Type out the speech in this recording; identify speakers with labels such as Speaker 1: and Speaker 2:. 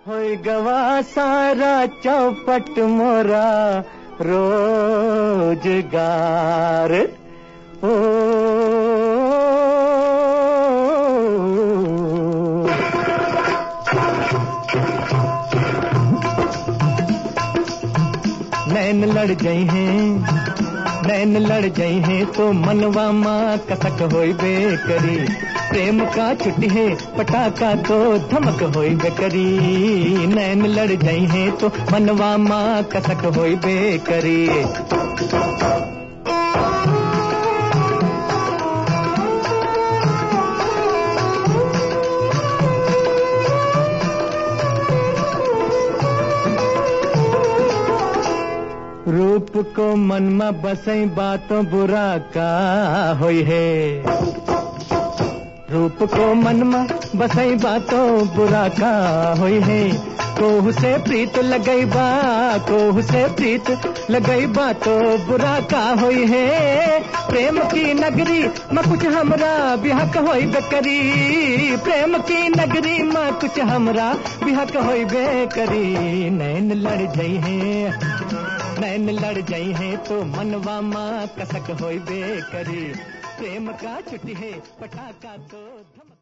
Speaker 1: होई गवा सारा चौपट मोरा रोजगार। ओ नैन लड़ गई हैं, नैन लड़ गई हैं तो मनवा माँ कसक होई बेकरी। प्रेम का छुट्टी है पटाखा तो धमक होई बेकरी। नैन लड़ गई हैं तो मनवा माँ कसक होई बेकरी। रूप को मन में बसई बातों बुरा का होई है। रूप को मन में बसई बातों बुरा का होई है। कोहू से प्रीत लगई बा, कोहू से प्रीत लगई बा तो बुरा का होई है। प्रेम की नगरी में कुछ हमरा बिहक होई बेकरी। प्रेम की नगरी में कुछ हमरा बिहक होई बेकरी। नैन लड़ गई है, नैन लड़ गई हैं तो मनवा माँ कसक होई बेकरी। प्रेम का छुट्टी है पटाखा तो